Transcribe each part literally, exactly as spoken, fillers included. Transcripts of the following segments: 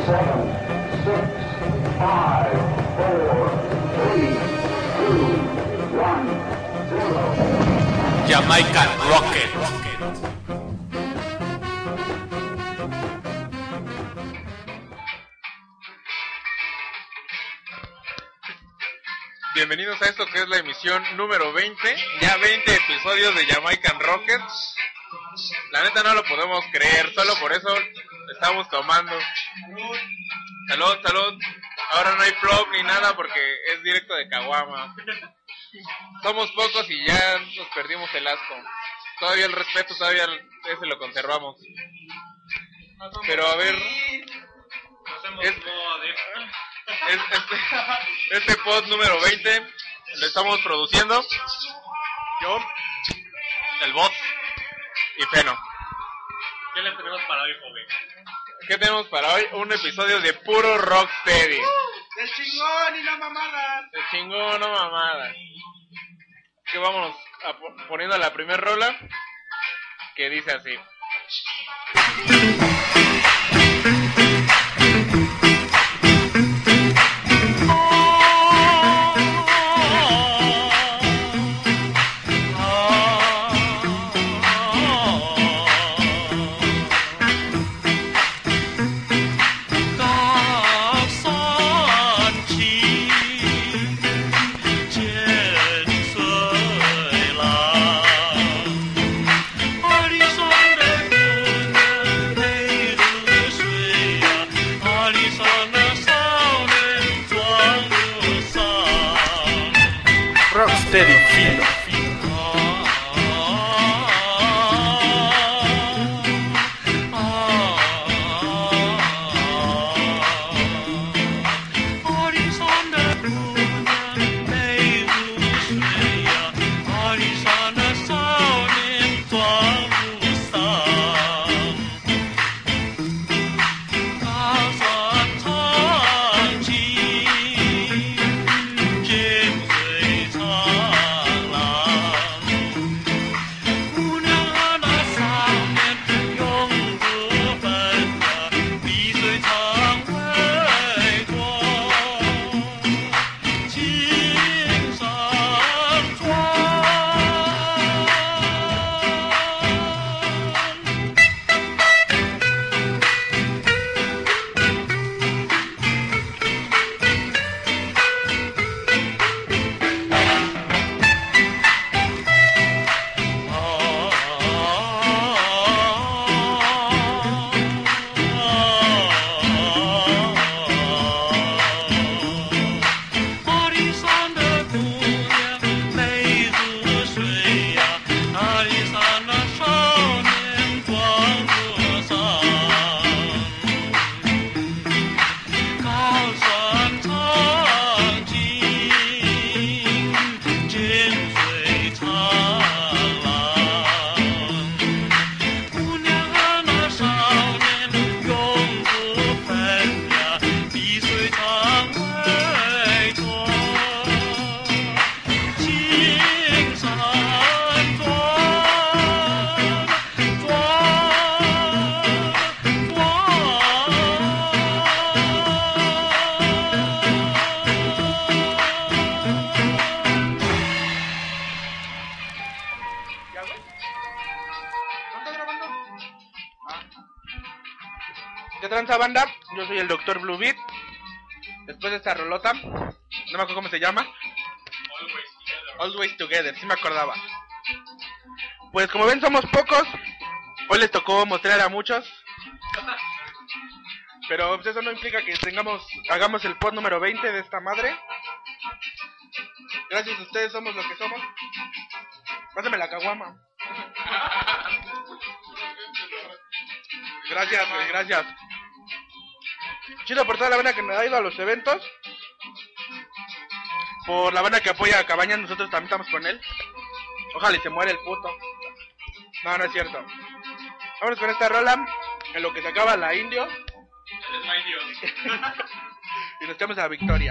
seven, six, five, four, three, two, one, zero. Jamaican Rocket. Bienvenidos a esto que es la emisión número veinte, ya veinte episodios de Jamaican Rockets. La neta no lo podemos creer, solo por eso estamos tomando. Salud, salud. Ahora no hay flop ni nada porque es directo de Caguama. Somos pocos y ya nos perdimos el asco. Todavía el respeto, todavía ese lo conservamos. Pero a ver... Es, es, este, este pod número veinte lo estamos produciendo yo, el bot y Feno. ¿Qué les tenemos para hoy, joven? ¿Qué tenemos para hoy? Un episodio de puro rocksteady. ¡Del chingón y no mamadas! De chingón, no mamadas. Que vámonos a po- poniendo la primer rola que dice así. Rocksteady fino. ¿Qué tranza, banda? Yo soy el doctor Blue Beat. Después de esta rolota, no me acuerdo cómo se llama. Always together. Always Together, sí me acordaba. Pues como ven somos pocos. Hoy les tocó mostrar a muchos. Pero pues, eso no implica que tengamos, hagamos el pod número veinte de esta madre. Gracias a ustedes somos lo que somos. Pásame la caguama. Gracias, güey, gracias. Chido por toda la banda que me ha ido a los eventos. Por la banda que apoya a Cabañas, nosotros también estamos con él. Ojalá y se muere el puto. No, no es cierto. Vámonos con esta rola, en lo que se acaba la indio. Él es my Dios. Y nos echamos a la victoria.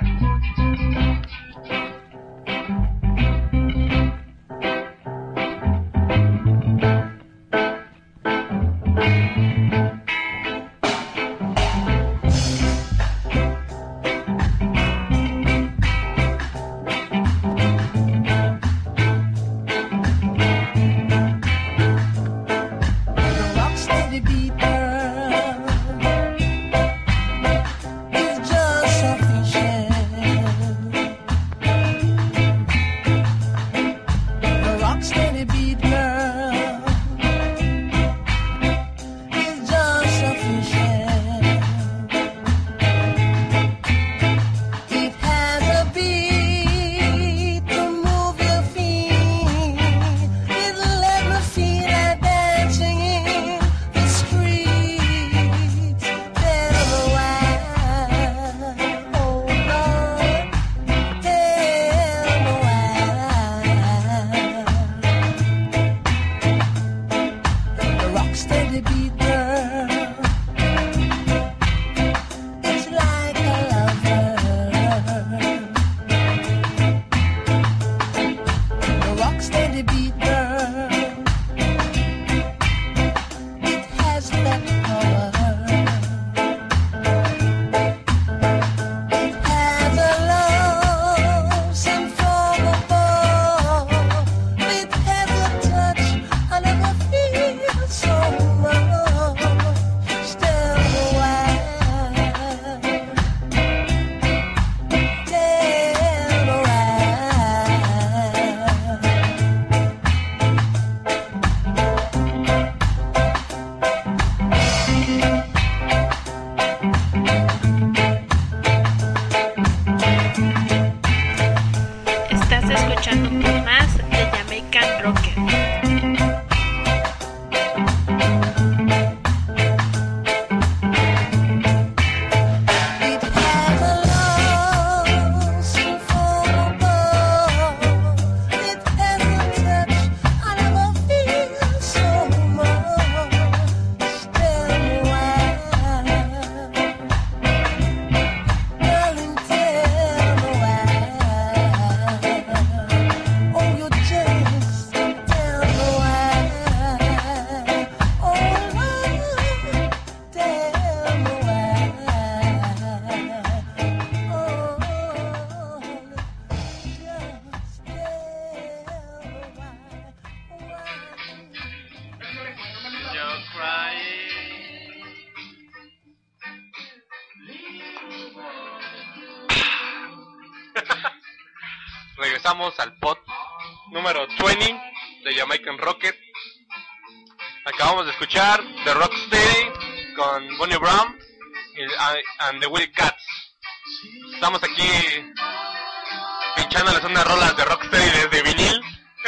regresamos al pod número veinte de Jamaican Rocket. Acabamos de escuchar The Rocksteady con Bonnie Brown y and the Willy Cats. Estamos aquí pinchándoles unas rolas de Rocksteady desde vinil.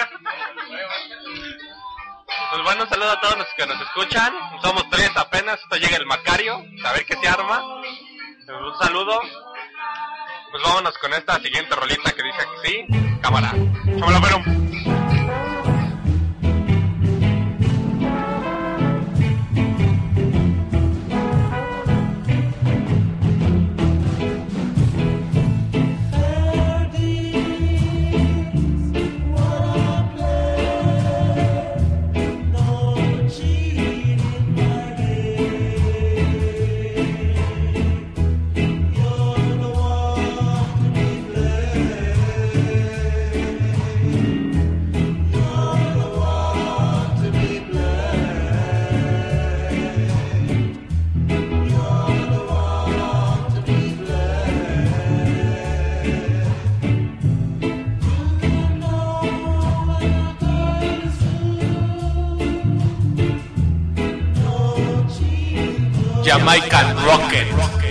Pues bueno, un saludo a todos los que nos escuchan. Somos tres apenas, esto llega el Macario, a ver qué se arma. Un saludo. Pues vámonos con esta siguiente rolita que dice que sí. Cámara. Chámalo, pero. Jamaican Rocket.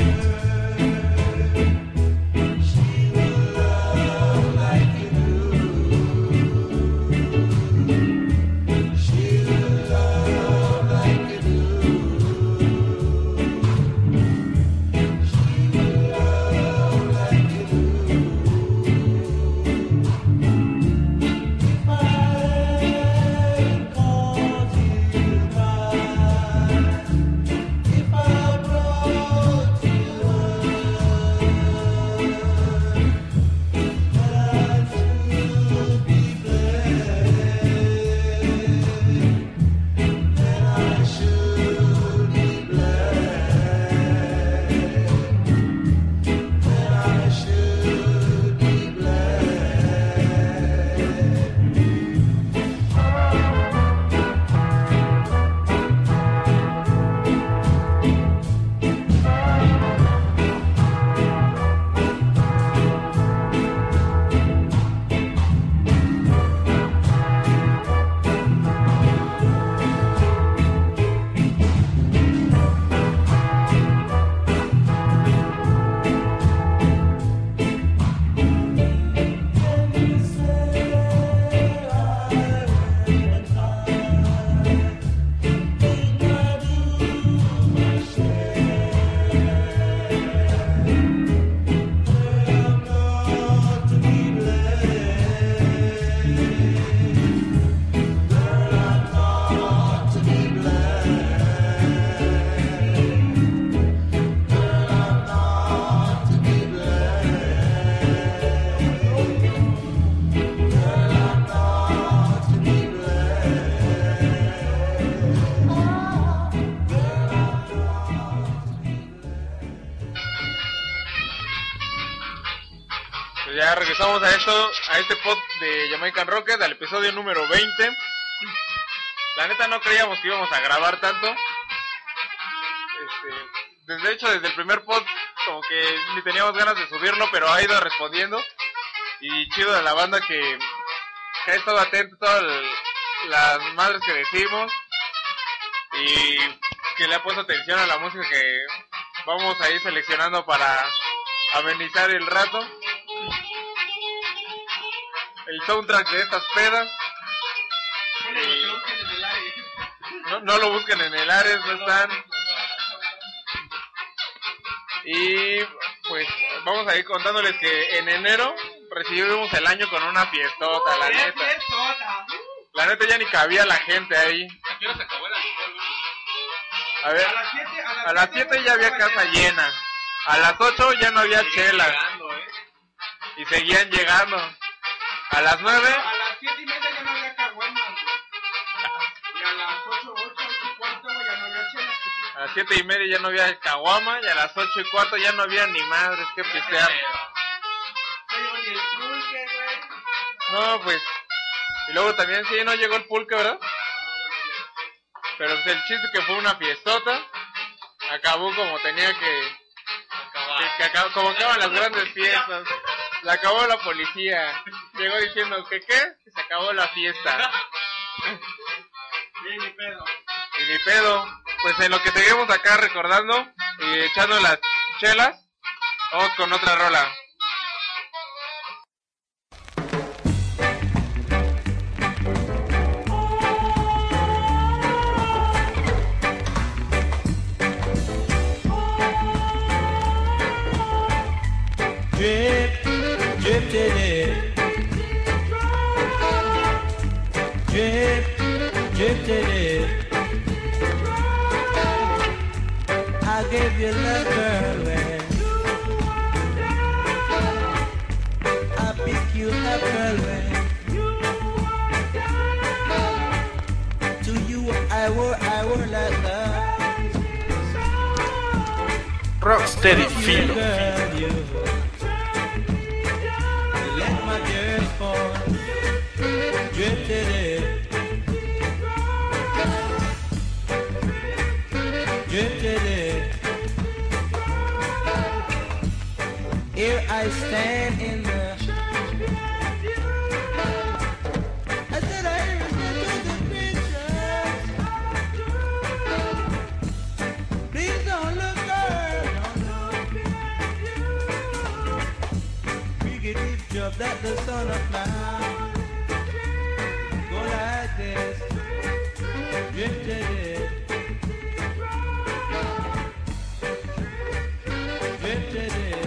Ya regresamos a esto, a este pod de Jamaican Rocket, al episodio número veinte. La neta no creíamos que íbamos a grabar tanto. Este, desde hecho, desde el primer pod, como que ni teníamos ganas de subirlo, pero ha ido respondiendo. Y chido de la banda que, que ha estado atento a todas las madres que decimos. Y que le ha puesto atención a la música que vamos a ir seleccionando para amenizar el rato. El soundtrack de estas pedas. Y no, no lo busquen en el Ares, no están. Y pues vamos a ir contándoles que en enero recibimos el año con una fiestota, la neta. La neta ya ni cabía la gente ahí. ¿A qué hora se acabó el alcohol? A ver, a las siete ya había casa llena. A las ocho ya no había chela. ¿eh? Y seguían llegando. A las nueve. A las siete y media ya no había caguamas. Y a las ocho, ocho, ocho y cuarto ya no había chela. A las siete y media ya no había caguama. Y a las ocho y cuarto ya no había ni madres que pistear. Pero ni el pulque, güey. No, pues. Y luego también sí, no llegó el pulque, ¿verdad? Pero pues el chiste que fue una fiestota. Acabó como tenía que... que, que acabó, como acaban las grandes fiestas. La acabó la policía. Llegó diciendo que qué, que se acabó la fiesta. Ni pedo. Y ni pedo. Pues en lo que seguimos acá recordando y echando las chelas, vamos con otra rola. Drip, drifted in. Drip, drifted in. I gave you love, girl, when I pick you up, girl, when to you I were, I were like love. Rocksteady Filo. Girl, you let my girl fall, drifted in, drifted in. Here I stand in the. I said I remember the pictures. Please don't look, girl. Fugitive job that the son of man go like this, drifted in, drifted in.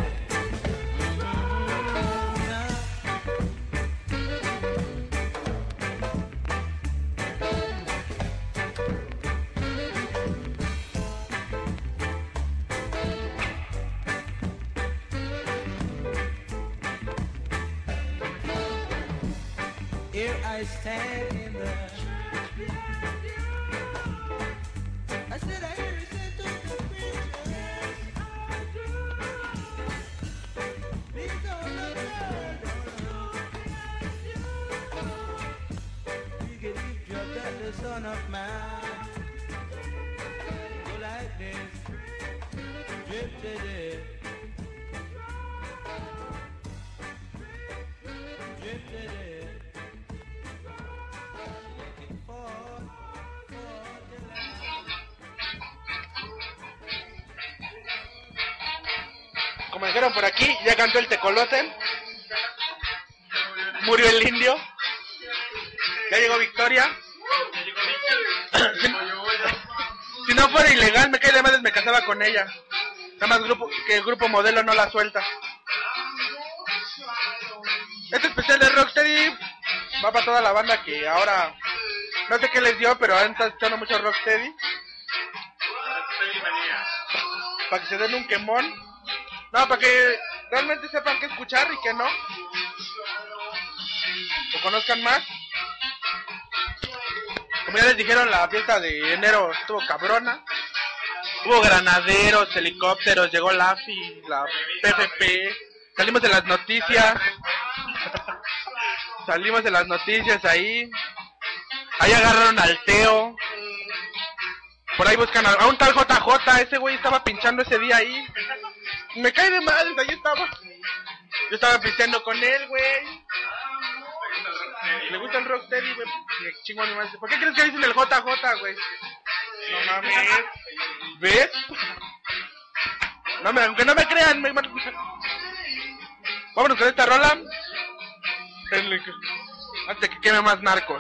Here I stand in the. I said I listen to the pictures. Please don't look, girl, don't look. You can leave your that the son of man. Go like this, drifted in, drifted in. Como dijeron por aquí, ya cantó el tecolote. Murió el indio. Ya llegó Victoria. Si, si no fuera ilegal, me cae de madres, me casaba con ella. Nada más grupo, que el grupo modelo no la suelta. Este especial de Rocksteady va para toda la banda que ahora no sé qué les dio, pero han estado escuchando mucho Rocksteady. Para que se den un quemón. No, para que realmente sepan qué escuchar y qué no. O conozcan más. Como ya les dijeron, la fiesta de enero estuvo cabrona. Hubo granaderos, helicópteros, llegó la A F I, la P F P. Salimos de las noticias. Salimos de las noticias ahí. Ahí agarraron al Teo. Por ahí buscan a, a un tal J J. Ese güey estaba pinchando ese día ahí. Me cae de madre, ahí estaba. Yo estaba pisteando con él, güey. Le gusta el Rocksteady, güey. Me chingo a mi madre. ¿Por qué crees que dicen el J J, güey? No mames. ¿Ves? No me, aunque no me crean, me... Vámonos con esta rola. Antes de que queme más narcos.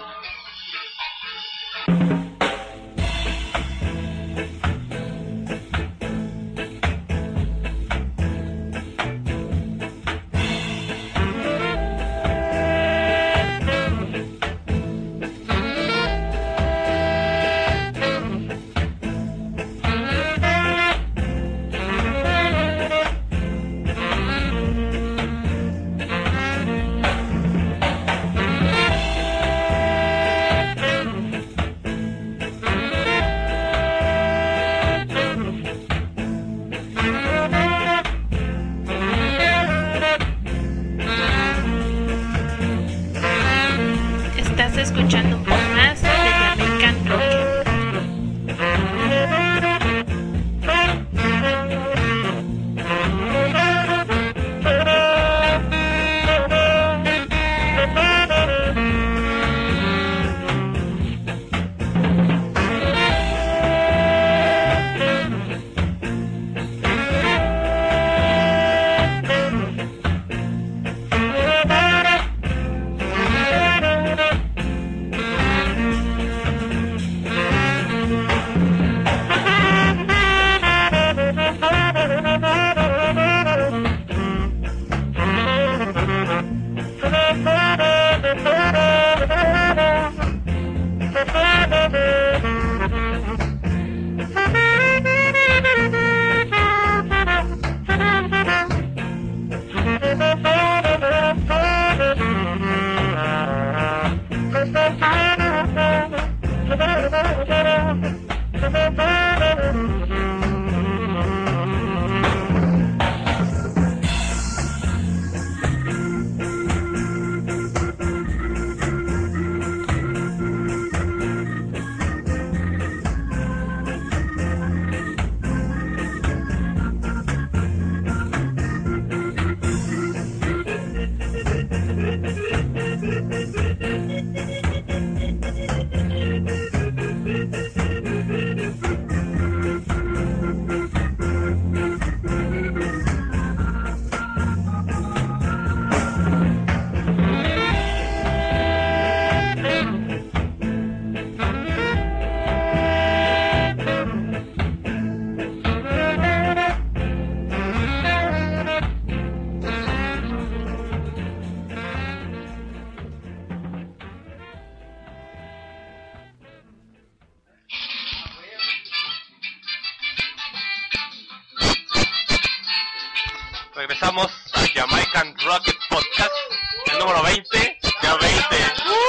Regresamos a Jamaican Rocket Podcast, el número veinte, ya veinte.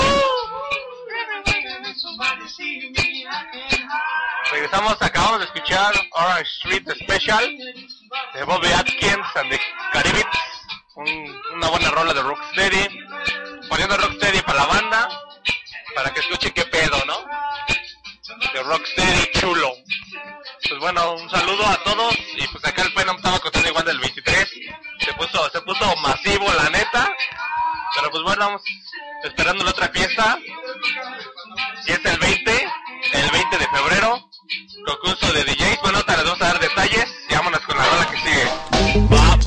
Regresamos, acabamos de escuchar Orange Street Special de Bobby Atkins and the Caribbeans, un, una buena rola de Rocksteady, poniendo Rocksteady para la banda, para que escuche qué pedo, ¿no? De Rocksteady chulo. Pues bueno, un saludo a todos, y pues acá el Phenom estaba contando igual del veintitrés, se puso, se puso masivo la neta, pero pues bueno, vamos esperando la otra fiesta, y es el veinte, el veinte de febrero, concurso de D Js, bueno, ahorita les vamos a dar detalles, y vámonos con la rola que sigue. Va.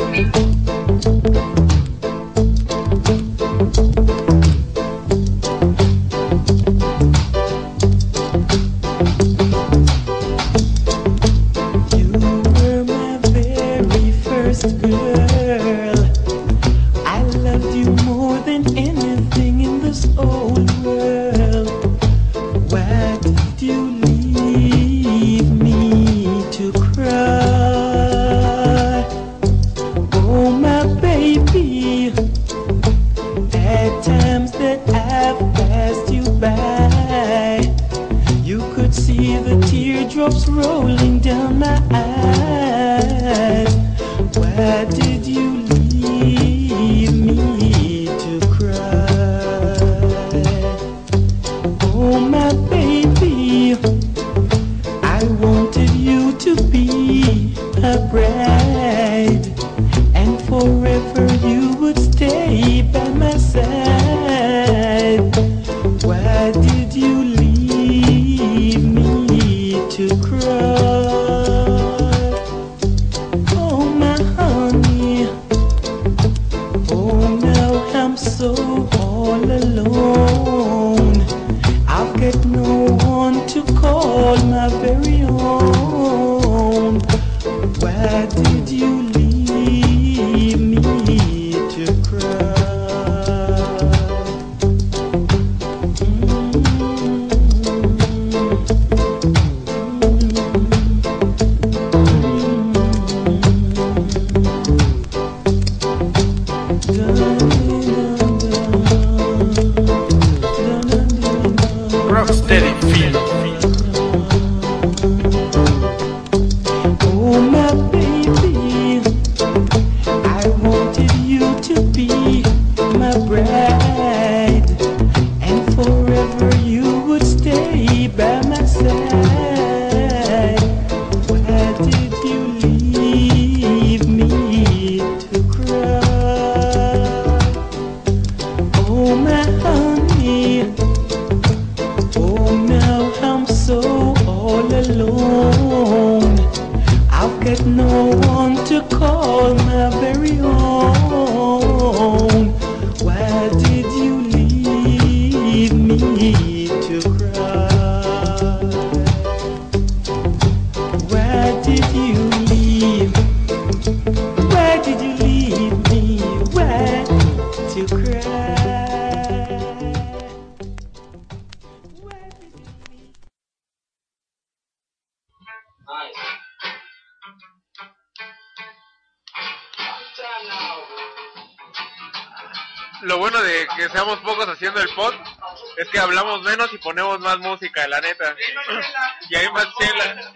Girl, I loved you more than anything in this old world. Why did you leave me to cry? Oh my baby, at times that I've passed you by, you could see the teardrops rolling down my eyes. Why did you leave me to cry? Oh my baby, I wanted you to be a bride, and forever you would stay by my side. Why did you leave me to cry? So all alone, I've got no one to call my very own. Why did you leave me to cry? Rocksteady Feel. Oh my baby, I wanted you to be my bride, and forever you would stay by my side. Why did you leave me to cry? Oh my honey, oh now I'm so all alone, I've got no one to call my very own. Why did you leave me to cry? Why did you leave? Why did you leave me? Why to cry? Lo bueno de que seamos pocos haciendo el pod Es que hablamos menos y ponemos más música, la neta. Y hay más chela.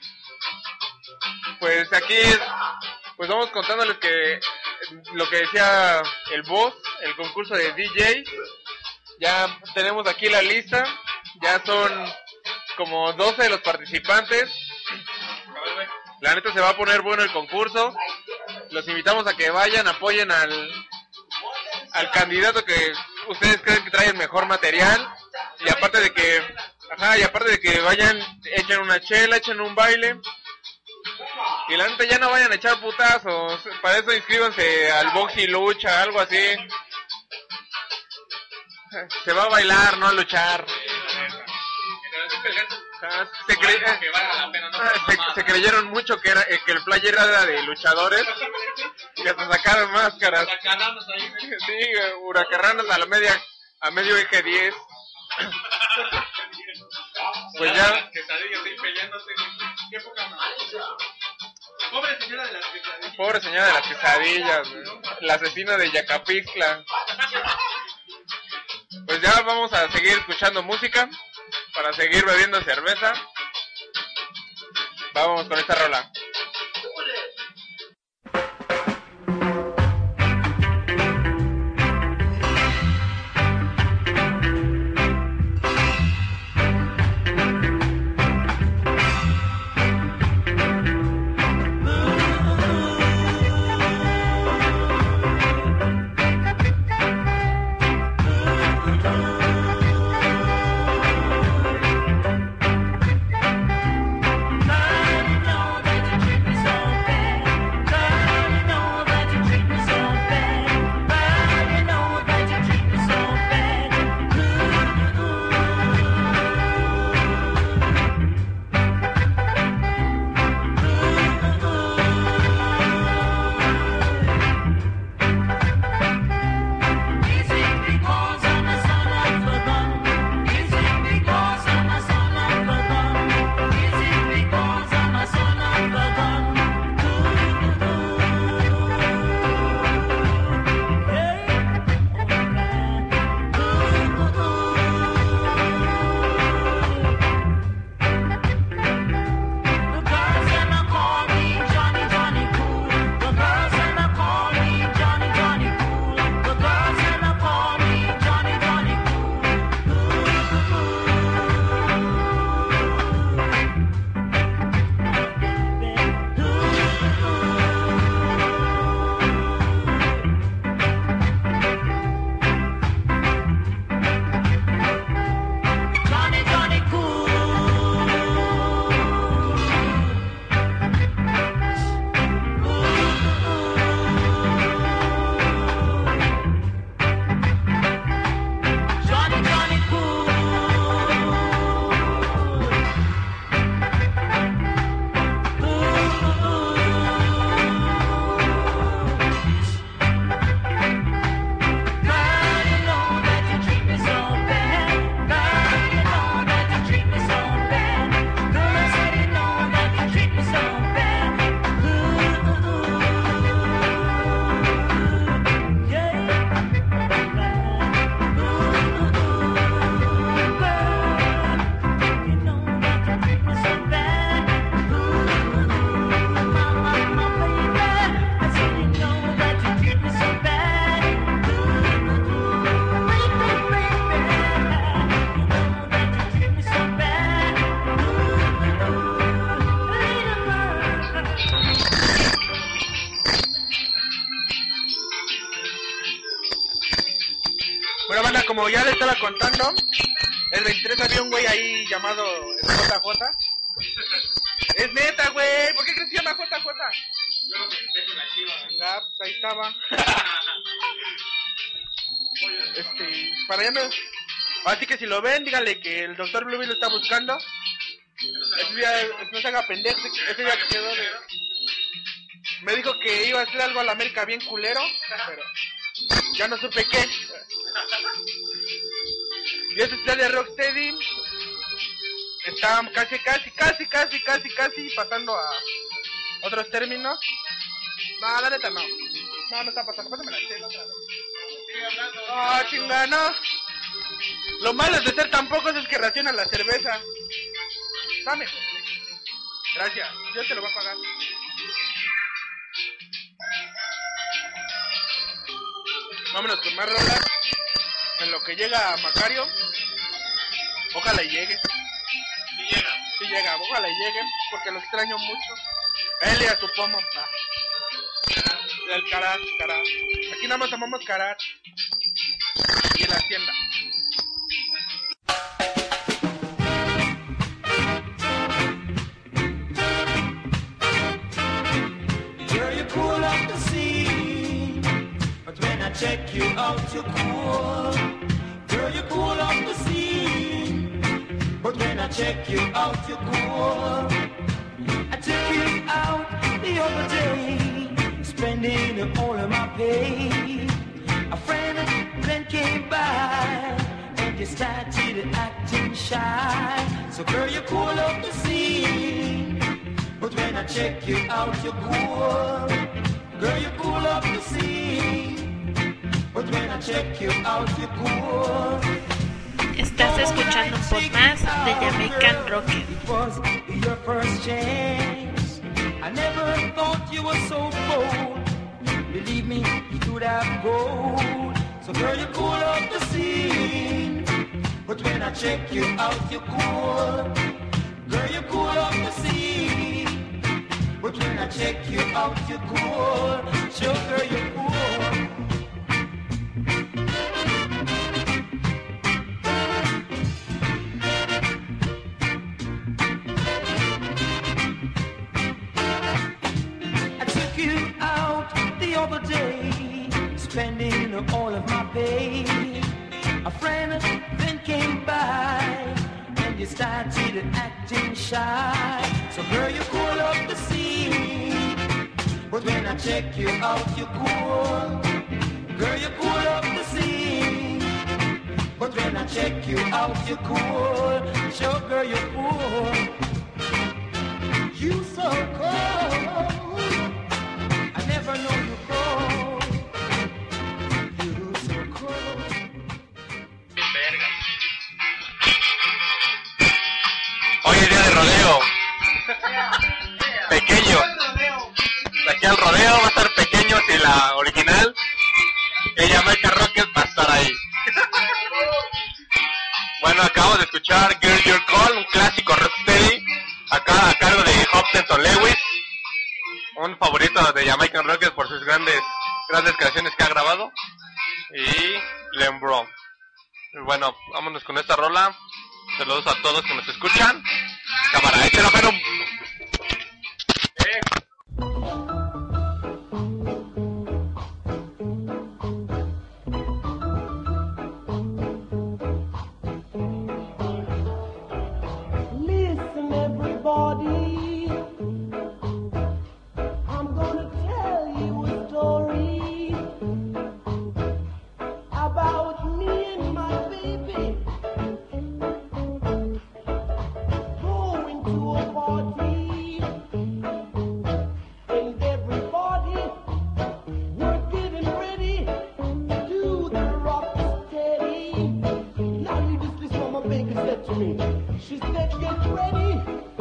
Pues aquí, pues vamos contándoles que lo que decía el boss, el concurso de D Js. Ya tenemos aquí la lista. Ya son como doce de los participantes. La neta se va a poner bueno el concurso. Los invitamos a que vayan, apoyen al, al candidato que ustedes creen que trae el mejor material. Y aparte de que, ajá, y aparte de que vayan, echen una chela, echen un baile. Y la neta ya no vayan a echar putazos. Para eso inscríbanse al box y lucha, algo así. Se va a bailar, no a luchar. Se, cre... se, se creyeron mucho que era que el player era de luchadores y hasta sacaron máscaras. Sí, huracarranos a la media, a medio eje diez. Pues ya. Pobre señora de las quesadillas. Pobre señora de las quesadillas, la asesina de Yacapixtla. Pues ya vamos a seguir escuchando música para seguir bebiendo cerveza. Vamos con esta rola. Bueno, banda, como ya les estaba contando, el veintitrés había un güey ahí llamado J J. Es neta, güey. ¿Por qué crees que se llama J J? Yo lo pensé con la chiva. Venga, pues ahí estaba. Este, para allá no. Así que si lo ven, díganle que el doctor Bluebeard lo está buscando. Ese día, no se haga pendejo, ese día que quedó de... Me dijo que iba a hacer algo a la América bien culero, pero ya no supe qué. Y ese está de Rocksteady. Está casi, casi, casi, casi, casi, casi pasando a otros términos. No, la neta no. No, no está pasando. Pásame la chela otra vez. Sigue hablando. Oh, chingano. Lo malo de ser tan pocos es que racionan la cerveza. Dame. Gracias, yo te lo voy a pagar. Vámonos con más rolas. En lo que llega Macario. Ojalá y llegue. Sí llega. Sí llega, ojalá y llegue, porque lo extraño mucho. Él y a su pomo. Ah. El carat, carat. Aquí nada más tomamos carat. Y en la hacienda. Girl, you cool off the scene, but when I check you out, you're cool. Girl, you cool off the scene, but when I check you out, you're cool. I took you out the other day, spending all of my pay. A friend then came by, and you started acting shy. So girl, you cool off the scene, but when I check you out, you're cool. Girl, you cool up the scene, but when I check you out, you're cool. Estás escuchando un poco más de Jamaican Rocket. It was your first chance. I never thought you were so bold. Believe me, you could have gold. So girl, you cool up the scene, but when I check you out, you're cool. Girl, you cool up the scene, but when I check you out, you're cool. Sure, girl, you're cool. I took you out the other day, spending all of my pay. A friend then came by, and you started acting shy. So girl, you cool up the scene, but when I check you out, you're cool. Girl, you cool up the scene, but when I check you out, you're cool. Sure, girl, you're cool. You so cold, I never know you cold. You so cold. Verga. Hoy es día de rodeo. Pequeño. De aquí al rodeo va a estar pequeño si la original. Ella Jamaican Rocket va a estar ahí. Bueno, acabamos de escuchar Girl Your Call, un clásico rocksteady, acá a cargo de Hopkins Lewis, un favorito de Jamaican Rocket por sus grandes grandes canciones que ha grabado, y Lembro. Bueno, vámonos con esta rola. Saludos a todos que nos escuchan. Cámara, échalo, pero... Eh. Listen, everybody, I'm gonna tell you a story about me and my baby going to a party, and everybody we're getting ready to do the rock steady. Now you just listen what my baby said to me. She said, get ready,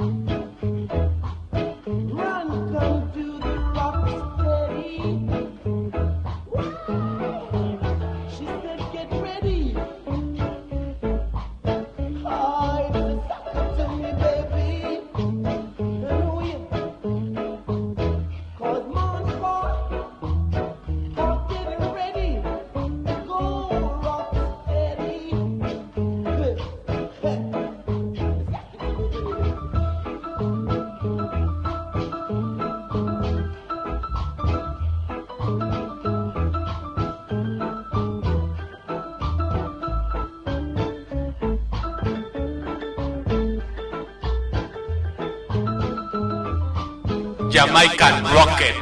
run, come do the rock steady. She said, get ready. Oh, it's a sucker to me, baby. Hallelujah. 'Cause mom's boy are getting ready to go rock steady. Jamaican Rocket.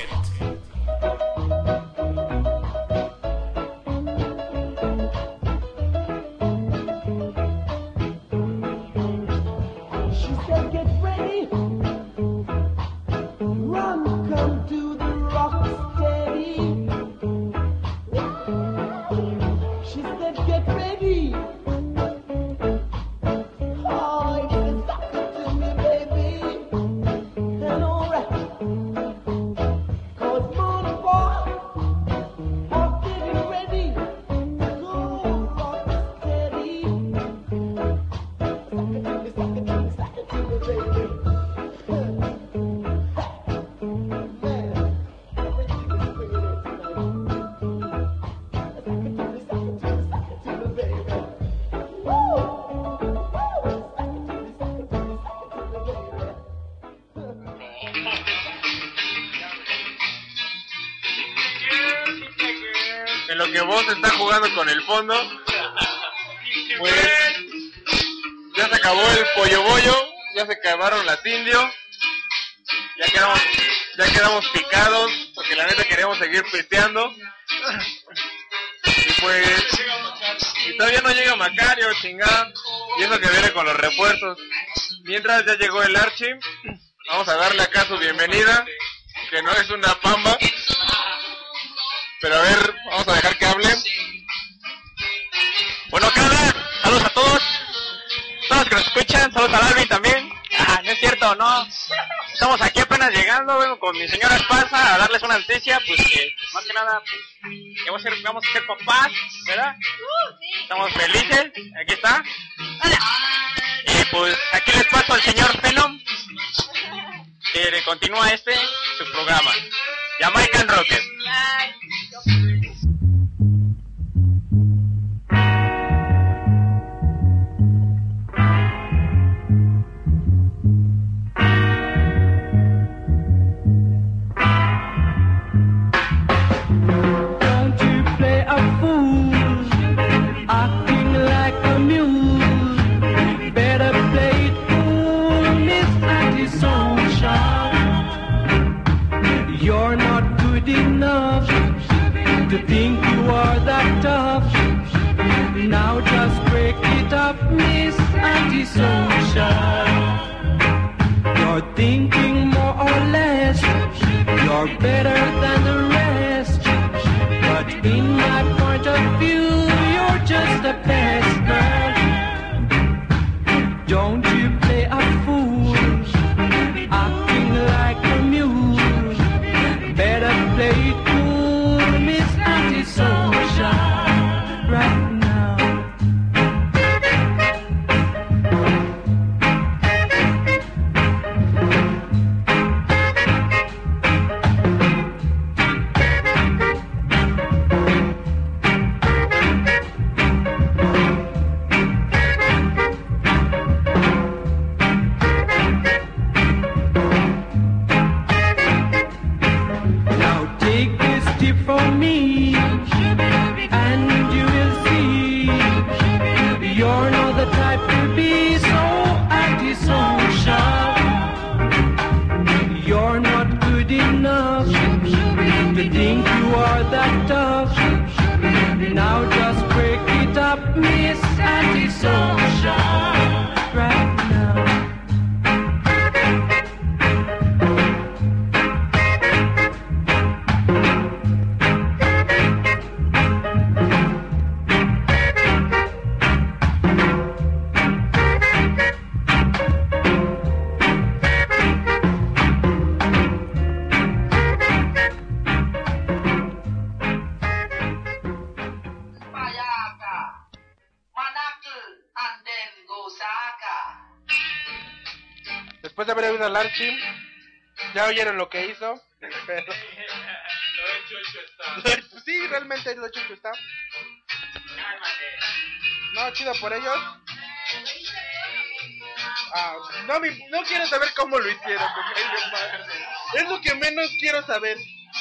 She said, get ready, run, come to the rock steady. She said, get ready, en lo que vos está jugando con el fondo, pues ya se acabó el pollo bollo, ya se acabaron las indios, ya quedamos, ya quedamos picados, porque la neta queremos seguir pisteando. Y pues, y todavía no llega Macario, chingada, y eso que viene con los refuerzos. Mientras ya llegó el Archie, vamos a darle acá su bienvenida, que no es una pamba, pero a ver, vamos a dejar que hable. Bueno, cara, saludos a todos, todos que nos escuchan, saludos a Alvin también. Ah, no es cierto, no. Estamos aquí apenas llegando, vengo con mi señora esposa a darles una noticia, pues que más que nada, pues, que vamos a ser, vamos a ser papás, ¿verdad? Estamos felices, aquí está. Y pues aquí les paso al señor Phenom, que continúa este, su programa, Jamaican Rocket. You're thinking more or less, you're better than the rest, but in my point of view, you're just the best girl. Don't you play a fool, acting like a mule, better play it cool, Miss Antisocial, right now. Después de haber oído al Archie, ya oyeron lo que hizo, pero... Lo hecho, hecho está. Sí, realmente lo hecho, hecho está. No, chido por ellos. Ah, no, mi, no quiero saber cómo lo hicieron, es lo que menos quiero saber.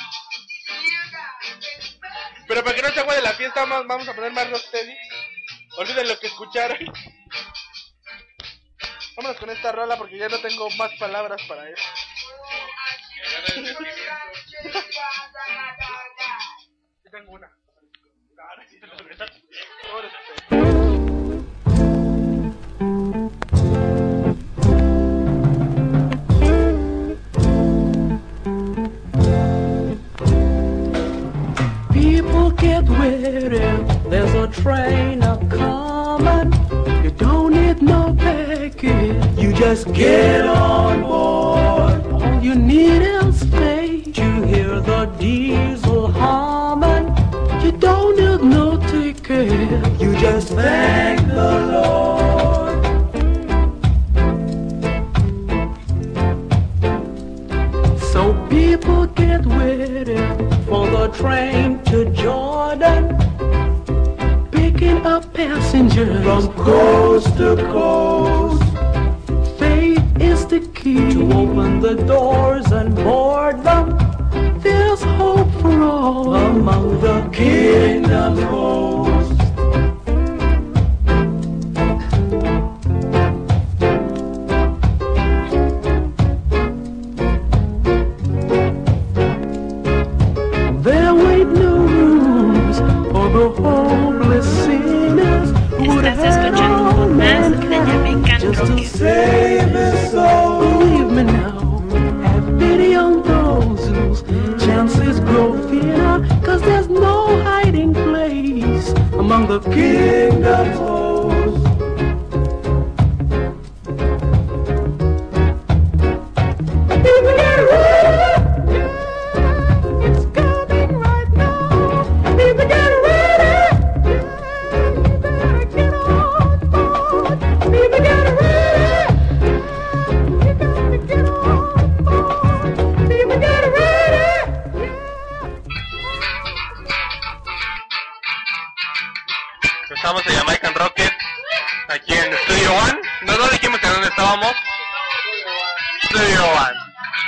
Pero para que no se agüe de la fiesta, vamos, vamos a poner más rocksteady. Olviden lo que escucharon. Vámonos con esta rola porque ya no tengo más palabras para eso. Yo tengo una. People get weary, there's a train a-comin'. You don't need no package, you just get on board. All you need is faith, you hear the diesel humming. You don't need no ticket, you just thank the Lord. So people get ready for the train to Jordan, picking up passengers from coast to coast. Faith is the key to open the doors and board them. There's hope for all among the kings kingdom's host. There wait no rooms for the homeless sinners who would have had all man just to save his soul. Believe me now, have pity on those whose chances grow thinner, 'cause there's no hiding place among the kingdom's host. People get ready, yeah, it's coming right now. People get ready, yeah, you better get on board. People get ready, yeah, you got to get on board. People get ready, Estamos en Jamaican Rocket, aquí en Studio One. No, no dijimos en dónde estábamos. Studio One.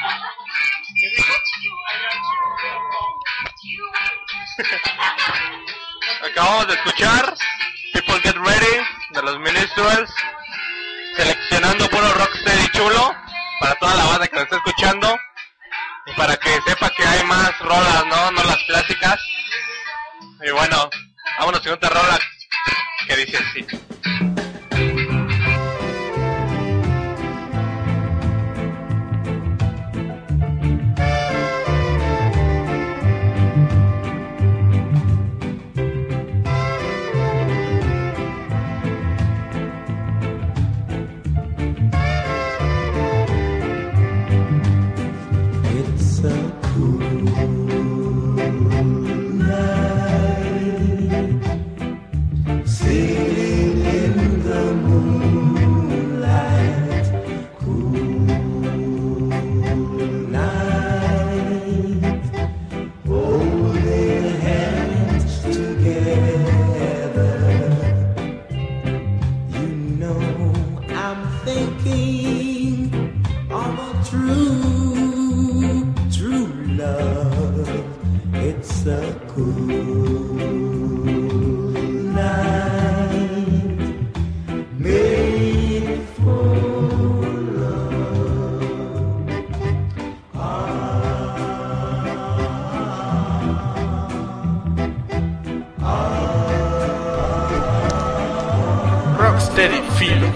Acabamos de escuchar People Get Ready de los Ministers, seleccionando puro rocksteady chulo para toda la banda que nos está escuchando y para que sepa que hay más rolas, no, no las clásicas. Y bueno, vámonos con otra rola que dice así. it's a cool night, sitting in the moonlight, cool night, holding hands together. You know I'm thinking of a true, true love. It's a cool night, made for love. Rocksteady Feel.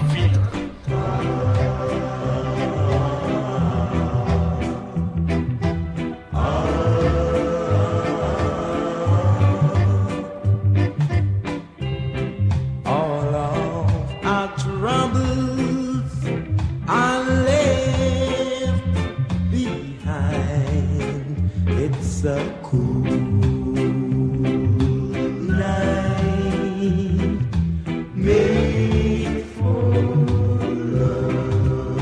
All of our troubles are left behind. It's a cool night, made for love.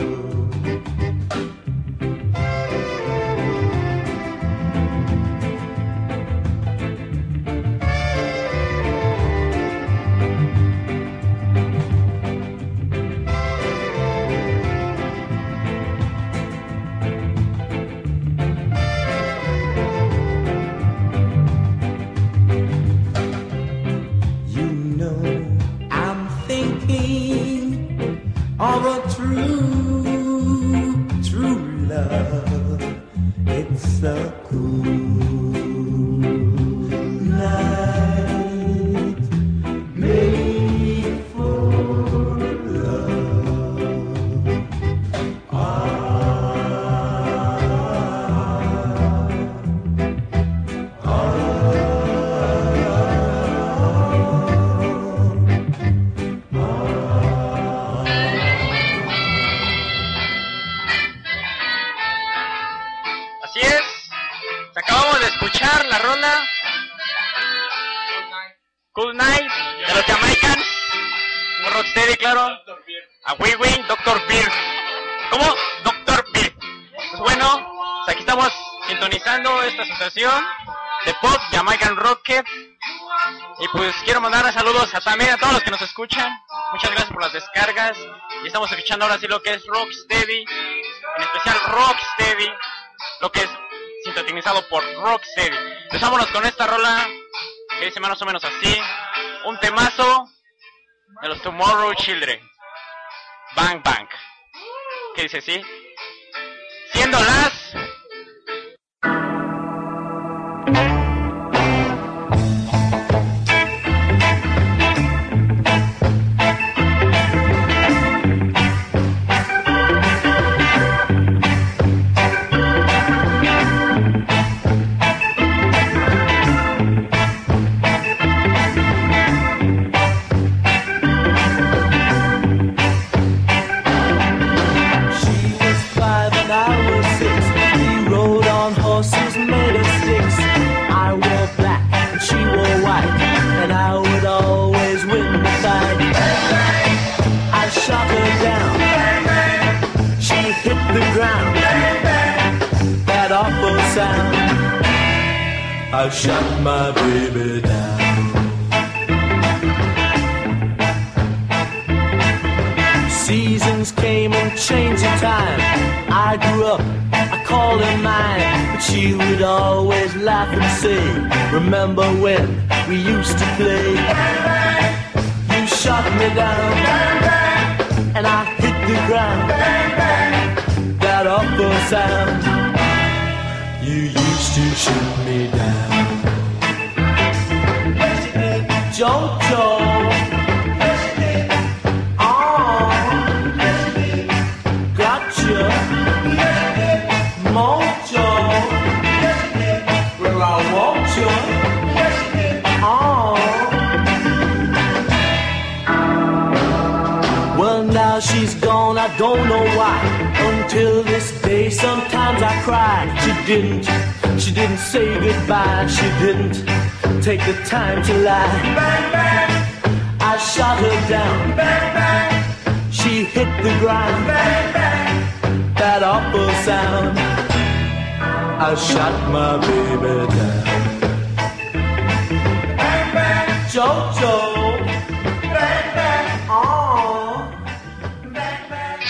You know I'm thinking of a true, true love. It's a cool night, made for love. Así es, acabamos de escuchar la rola Cool Night de los Jamaicans, un rocksteady, claro, a Wee Wee, doctor Beer. ¿Cómo? doctor Beer. Pues bueno, pues aquí estamos sintonizando esta asociación de pop Jamaican Rocket. Y pues quiero mandar saludos a, también a todos los que nos escuchan. Muchas gracias por las descargas. Y estamos escuchando ahora sí lo que es Rocksteady, en especial Rocksteady, lo que es sintetizado por Rocksteady. Pues vámonos con esta rola que dice más o menos así. Un temazo de los Tomorrow Children. Bang Bang. ¿Qué dice así? Siendo las... I shut my baby down. Seasons came and changed the time. I grew up, I called her mine, but she would always laugh and say, remember when we used to play? You shut me down, and I hit the ground. That awful sound. You used to shoot me down. Jojo, oh, gotcha, mojo, well I want you, oh. Well now she's gone, I don't know why. Until this day, sometimes I cry. She didn't, she didn't say goodbye. She didn't take the time to lie. Bang, bang. I shot her down. Bang, bang. She hit the ground. Bang, bang. That awful sound. I shot my baby down. Bang, bang. Jojo. Bang, bang. Oh. Bang, bang.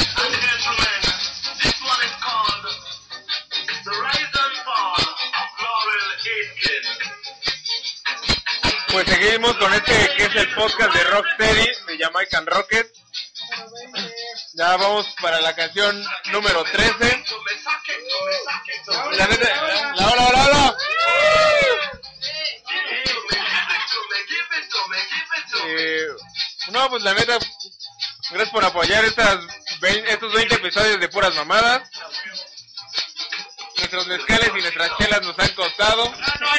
Pues seguimos con este que es el podcast de Rocksteady de Jamaican Rocket. Ya vamos para la canción número trece. La neta, la hola, hola, hola. Eh, no, pues la neta, gracias por apoyar estas veinte, estos veinte episodios de puras mamadas. Nuestros mezcales y nuestras chelas nos han costado.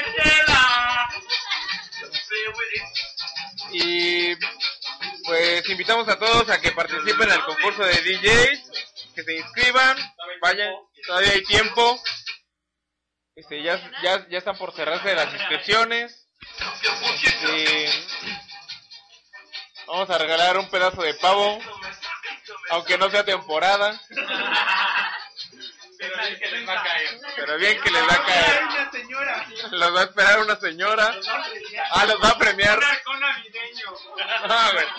Y pues invitamos a todos a que participen al concurso de D Js, que se inscriban, vayan, todavía hay tiempo. Este, ya, ya, ya están por cerrarse las inscripciones. Este, vamos a regalar un pedazo de pavo, aunque no sea temporada. Pero bien que les va a caer. Pero bien que les va a caer. Los va a esperar una señora. Ah, los va a premiar. Un arcón navideño. Ah, bueno.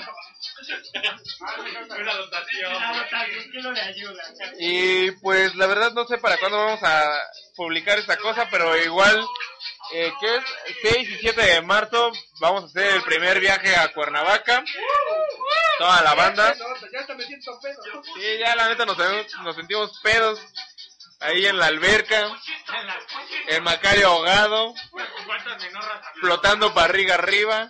Una dotación. Una dotación que lo le ayuda. Y pues la verdad no sé para cuándo vamos a publicar esta cosa, pero igual, eh, ¿qué es? seis y siete de marzo vamos a hacer el primer viaje a Cuernavaca. Toda la banda. Ya hasta me siento pedo. Sí, ya la neta nos, nos sentimos pedos. Ahí en la alberca, el Macario ahogado, flotando barriga arriba.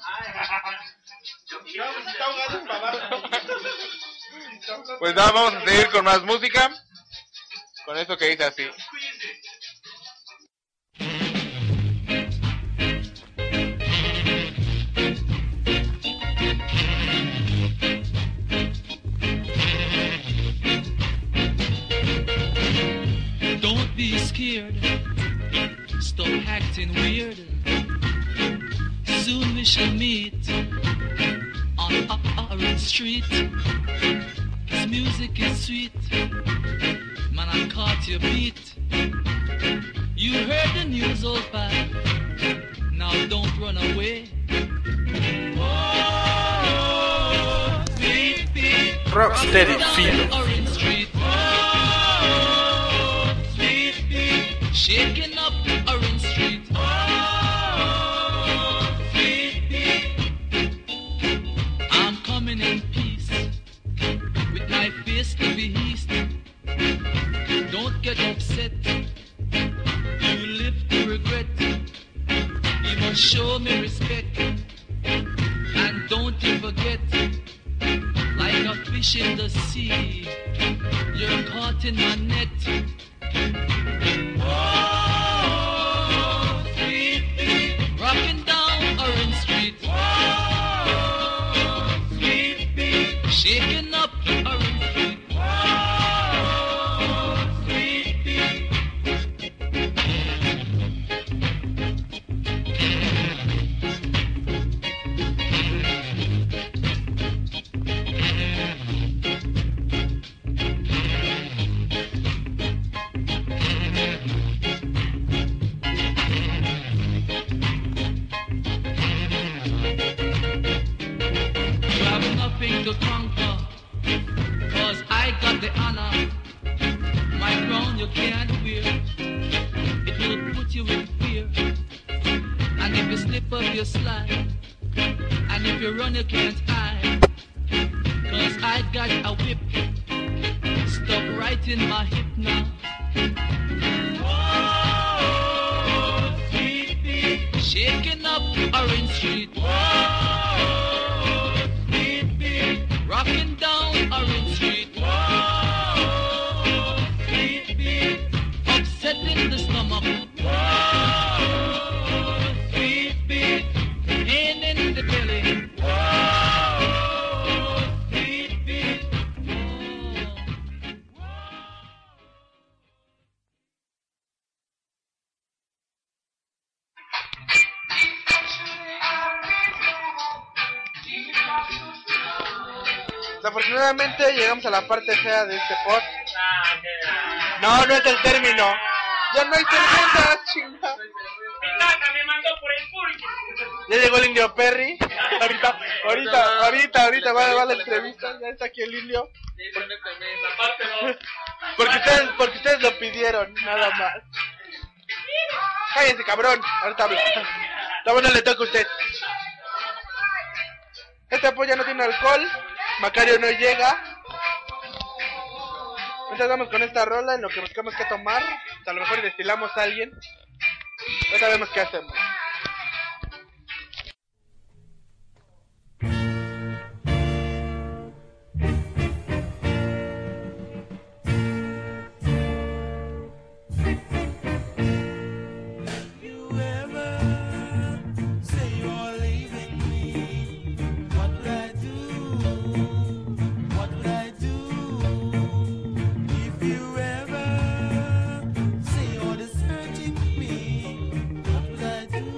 Pues nada, vamos a seguir con más música, con esto que dice así. Be scared, stop acting weird. Soon we shall meet on Orange Street. This music is sweet, man, I caught your beat. You heard the news, old pal, now don't run away. Oh, beat, beat, Rocksteady Feel. Shaking up Orange Street. Oh, feel don't get upset. You live to regret. You must show me respect. And don't you forget, like a fish in the sea, you're caught in my net. Oh, sweet pea, rocking down Orange Street. Oh, sweet pea, shaking up Orange Street. Oh, sweet pea. To conquer, cause I got the honor. My crown you can't wear, it will put you in fear. And if you slip up you slide, and if you run you can't hide. Cause I got a whip stuck right in my hip now. Whoa, sweet pea, shaking up Orange Street. Whoa, rocking down Orange Street. Whoa, sweet pea, upsetting the stomach. Whoa, sweet pea, pain in the belly. Whoa, sweet pea. Desafortunadamente llegamos a la parte fea de este pod. No, no es el término. Ya no hay cerveza, chinga. Ya llegó el Indio Perry. Ahorita, ahorita, ahorita, ahorita va, va la entrevista. Ya está aquí el Indio. Porque ustedes, porque ustedes lo pidieron, nada más. Cállense, cabrón. Ahorita habla. Está bueno, le toca a usted. Este pod ya no tiene alcohol. Macario no llega. Entonces vamos con esta rola en lo que buscamos que tomar. A lo mejor destilamos a alguien. No sabemos qué hacemos. What would I do?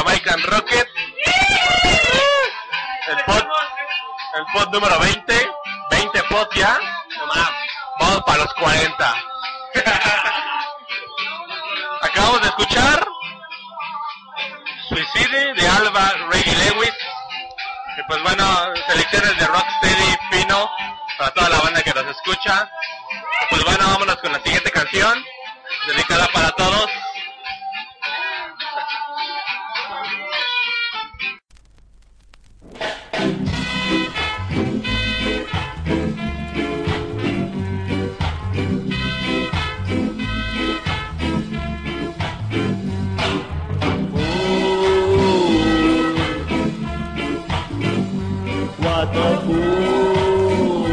Jamaican Rocket. El pod, el pod número veinte. veinte pod ya. Vamos para los cuarenta. Acabamos de escuchar Suicide de Alba Reggie Lewis. Y pues bueno, selecciones de Rocksteady fino para toda la banda que nos escucha. Pues bueno, vámonos con la siguiente canción, dedicada para todos. What a fool,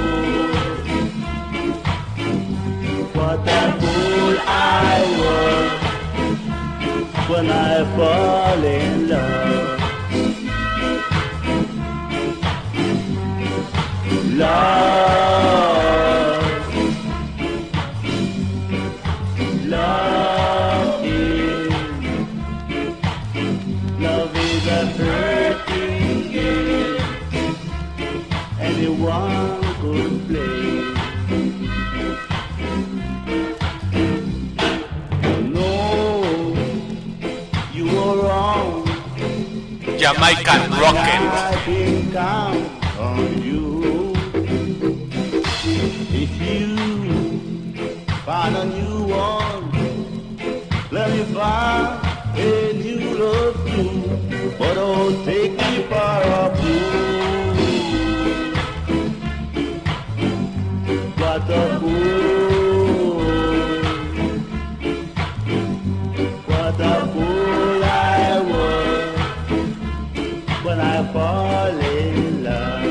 what a fool I was when I fall in love. Love, love is, love is a hurting game. Anyone could play. No, you were wrong. Jamaican Rocket. I can count on you. If you find a new one, let me find a new love too. But don't take me for a fool. What a fool, what a fool I was when I fall in love.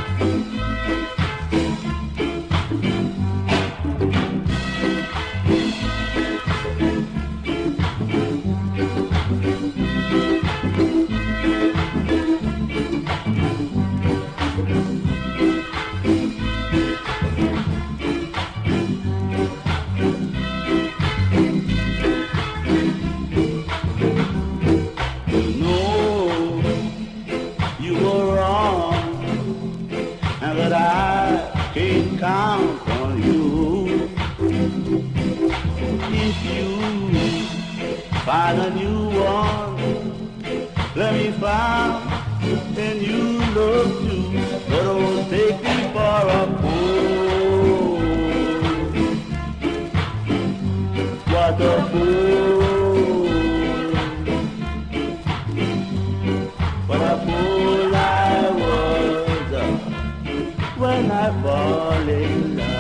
Count on you. If you find a new one, let me find a new love too. But don't take me for a fool. What a fool, what a fool I was when I fall in love.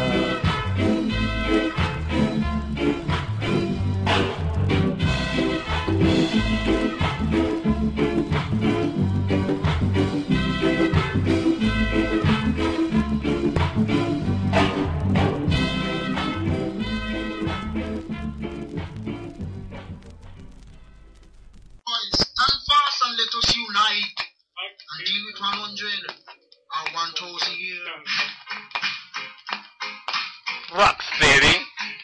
Stand fast and let us unite and deal with one hundred or one thousand years. Rocksteady.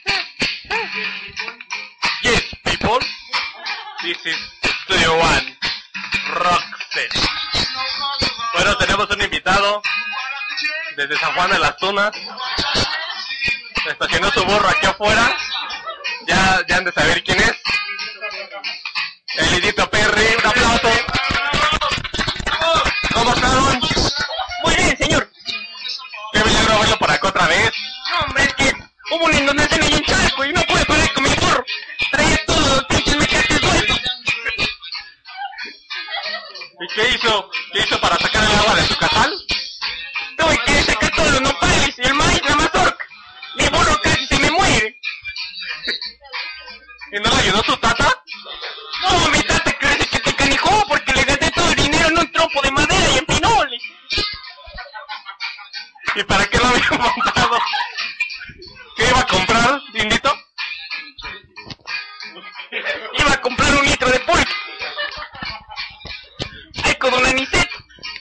Yes, people. This is Studio One. Rocksteady. Bueno, tenemos un invitado desde San Juan de las Tunas. Estacionó su burro aquí afuera. Ya, ya han de saber quién es. El Lidito Perry. Un aplauso. ¿Cómo están? Muy bien, señor. Qué milagro verlo por acá otra vez. No, hombre, es que hubo una inundación ahí en Chalco y no pude parar con mi burro. Traía todos los pinches mecates sueltos. ¿Y qué hizo? ¿Qué hizo para sacar el agua de su casal? Tuve que sacar todos los nopales y el maíz, la mazorca. Mi burro casi se me muere. ¿Y no le ayudó su tata? No, mi tata crece que te canijó porque le gasté todo el dinero en un trompo de madera y en pinoles. ¿Y para qué lo había montado? ¿Qué iba a comprar, Lindito? Iba a comprar un litro de pulque. Ay, con un aniceto.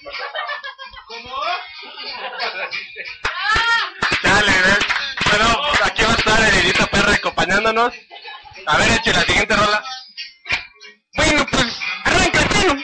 Chale, ¿ves? Bueno, aquí va a estar el Lidito Perry acompañándonos. A ver, eche la siguiente rola. Bueno, pues, arranca el pelo.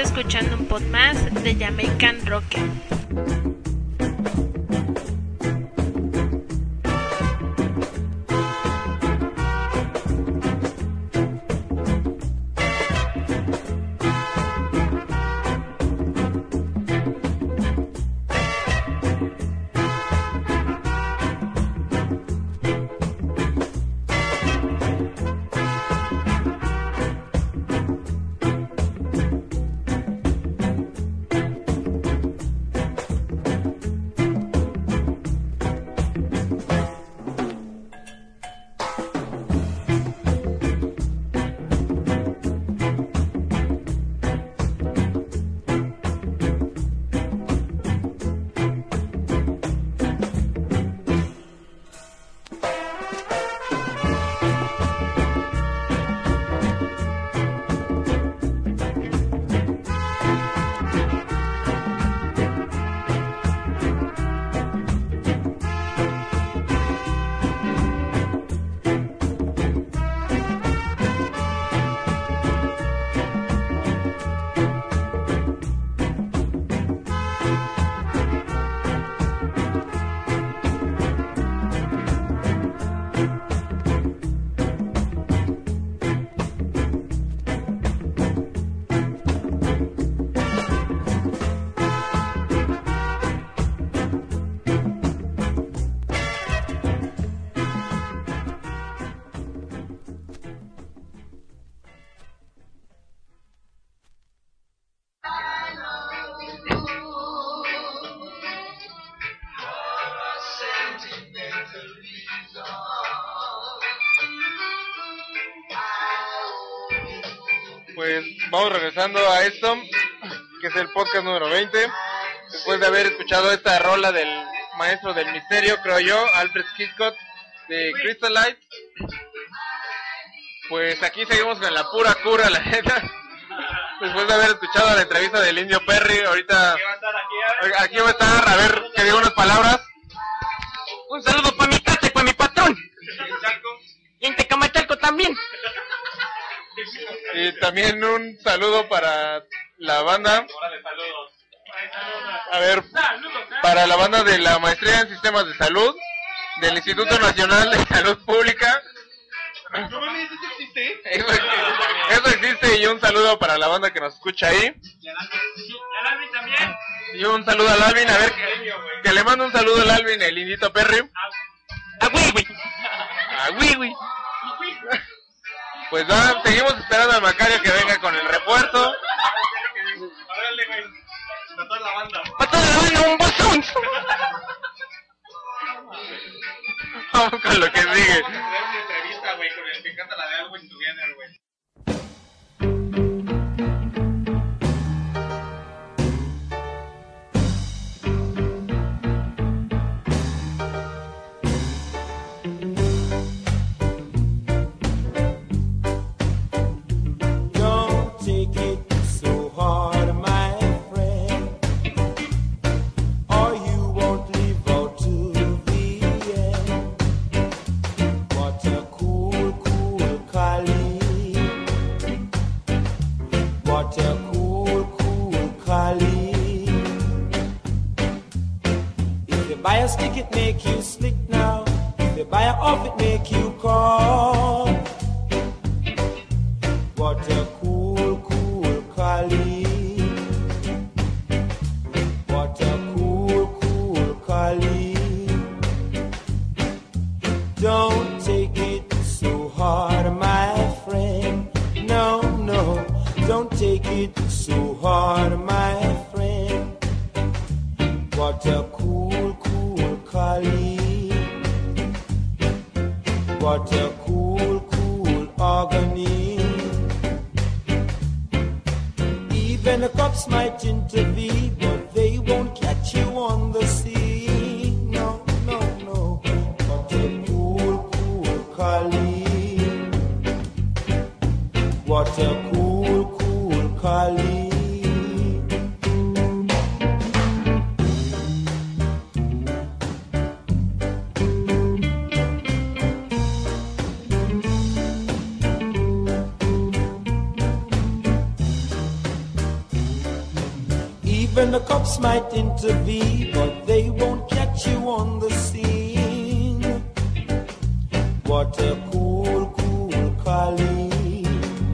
escuchando un pod más de Jamaican Rocket. Pues vamos regresando a esto, que es el podcast número veinte, después de haber escuchado esta rola del maestro del misterio, creo yo, Alfred Hitchcock, de Crystalite. Pues aquí seguimos con la pura cura, la neta. Después de haber escuchado la entrevista del Indio Perry, ahorita aquí va a estar, a ver, que diga unas palabras. Un saludo para mi casa y para mi patrón. Y en Tecamachalco también. Y también un saludo para la banda. A ver, para la banda de la Maestría en Sistemas de Salud, del Instituto Nacional de Salud Pública. ¿No mames, eso existe? Eso, eso existe, y un saludo para la banda que nos escucha ahí. Y al Alvin también. Y un saludo al Alvin, a ver, que, que le mando un saludo al Alvin, el Indito Perry. ¡A Wiwi! ¡A Wiwi! Pues va, seguimos esperando al Macario que venga con el refuerzo. Órale, güey. Para toda la banda. ¡Para toda la banda, un bozón! Vamos con lo que sigue. Vamos a hacer una entrevista, güey, con el que canta la de Always Together, güey. Buy a stick, it make you slick now. If you buy a off, it make you call. What a cool, cool collie. What a cool, cool collie. Don't take it so hard, my friend. No, no, don't take it so hard, my friend. What a cool, cool collie. What a cool, cool agony. Even the cops might intervene, but they won't catch you on the sea. No, no, no. What a cool, cool collie. What a cool, cool collie. Even the cops might intervene, but they won't catch you on the scene. What a cool, cool collie.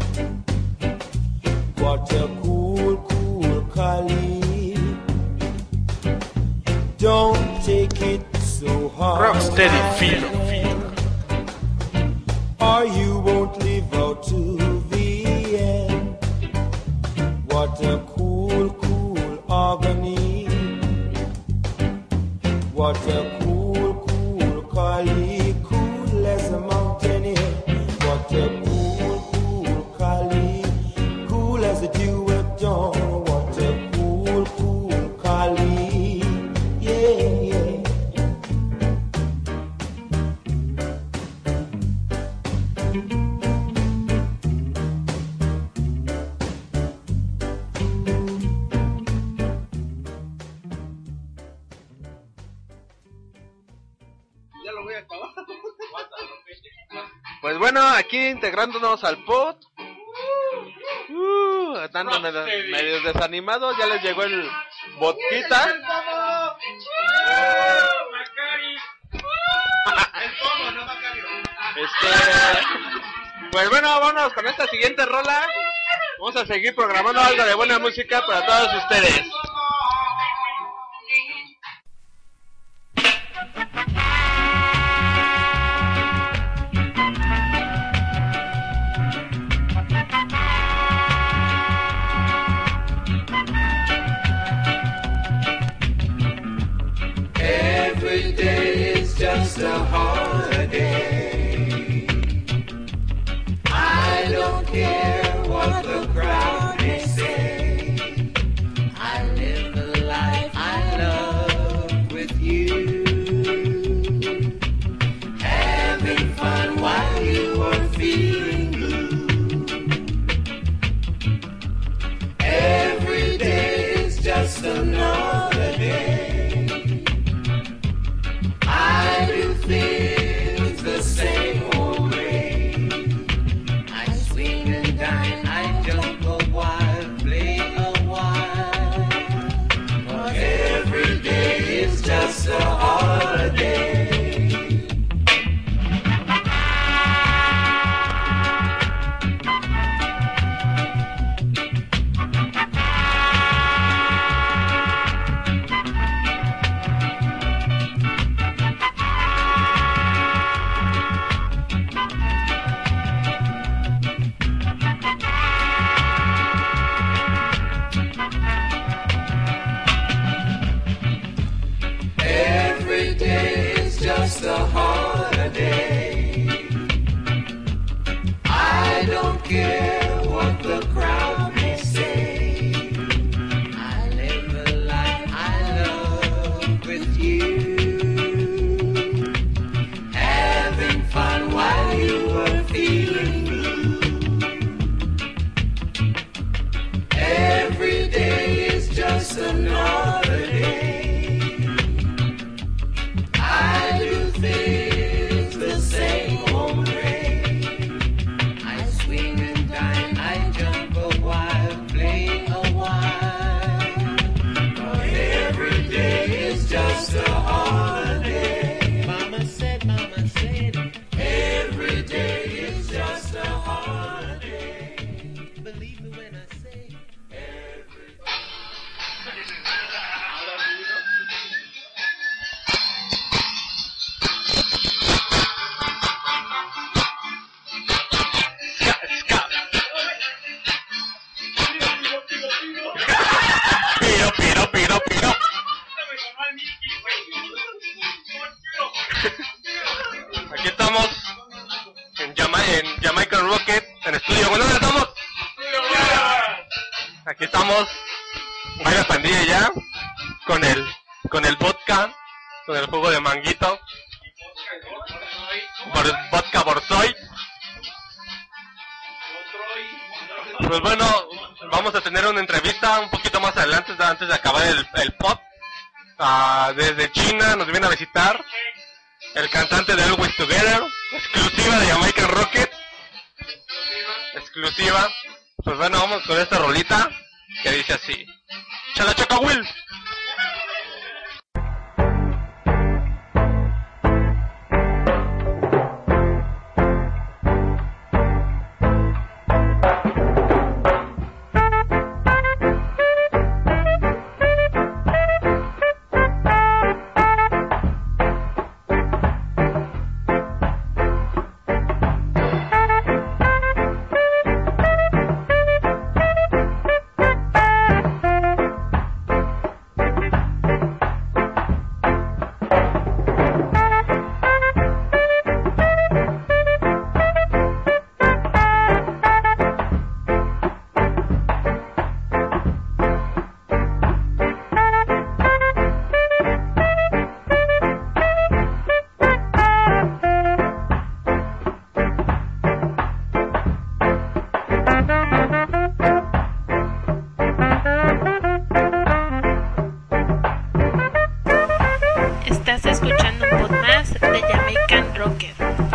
What a cool, cool collie. Don't take it so hard. Rocksteady feel, feel. Or you won't live out to the end. What a cool, cool agony. What a cool, cool collie. Cool as a mountain air. What a cool, cool collie. Cool as the dew at dawn. What a cool, cool collie. Yeah, yeah. Ya lo voy a acabar. Pues bueno, aquí integrándonos al pod. Uh, andando medio, medio desanimados, ya les llegó el vodquita. Este, pues bueno, vámonos con esta siguiente rola. Vamos a seguir programando algo de buena música para todos ustedes. Every day is just a holiday. I don't care what the crowd may say. I live the life I love with you. Having fun while you are feeling blue. Every day is just another day. I do things the same old way. I swing and dine, I jump a while, play a while. But every day is just a holiday. Every day is just a holiday. I don't care what the crowd may say. I live the life I love with you. Having fun while you are feeling blue. Every day is just another day. I do things the same old way. I swing and dine, I jump a while, play a while. But every day is just a holiday. Mama said, Mama said, every day is just a holiday. Believe me when I say every day. Piro, piro, piro, piro. Aquí estamos en, Jama en Jamaican Rocket, en estudio. ¿Bueno, dónde estamos? Aquí estamos, vaya pandilla ya, con el, con el vodka, con el jugo de manguito, por vodka Borsoy. Pues bueno, vamos a tener una entrevista un poquito más adelante, antes de acabar el, el pod. Uh, desde China nos viene a visitar el cantante de Always Together, exclusiva de Jamaican Rocket. Exclusiva. Pues bueno, vamos con esta rolita que dice así. Chalachaca Will. Estás escuchando un podcast de Jamaican Rocker.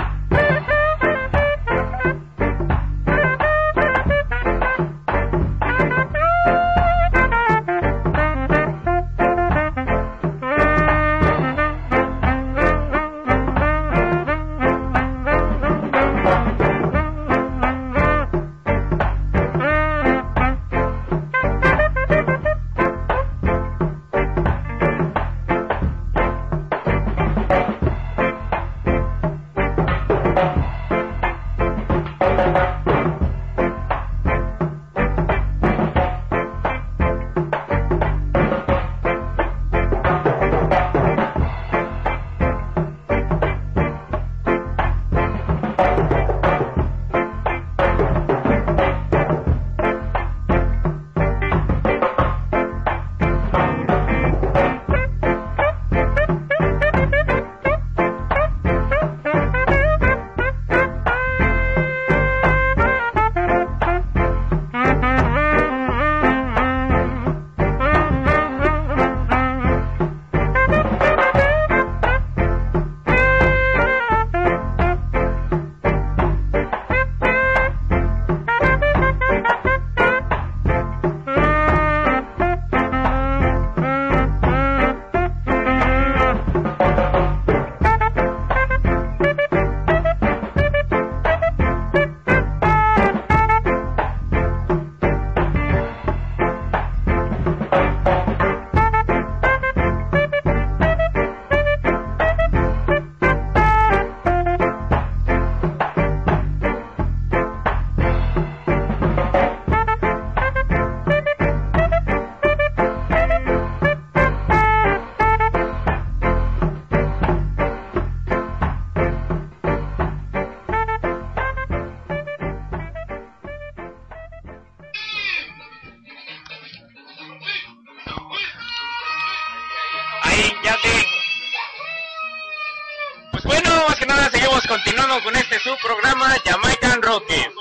Continuamos con este su programa Jamaican Rocket.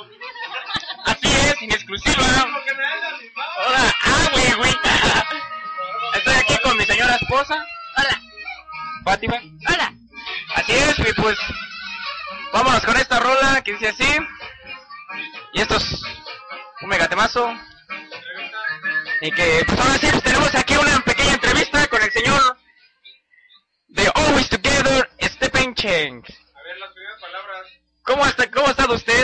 Así es, en exclusiva. Hola, ah, güey, güey. Estoy aquí con mi señora esposa. Hola. Fátima. Hola. Así es, y pues vámonos con esta rola que dice así. Y esto es un megatemazo. Y que pues ahora sí pues, tenemos aquí una pequeña entrevista con el señor de Always Together, Stephen Cheng. Las primeras palabras. ¿Cómo está, cómo ha estado usted?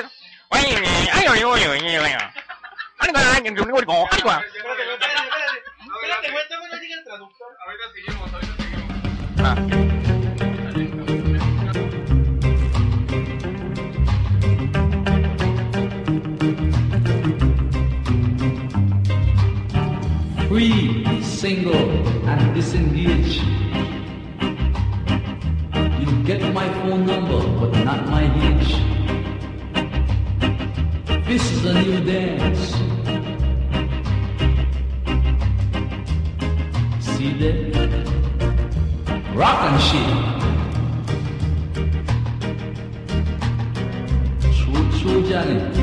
Ahorita seguimos, ahorita seguimos. Ah. Free, single, and disengaged. You get my phone number, but not my age. This is a new dance. See that? Rock and shit. True, true, Johnny.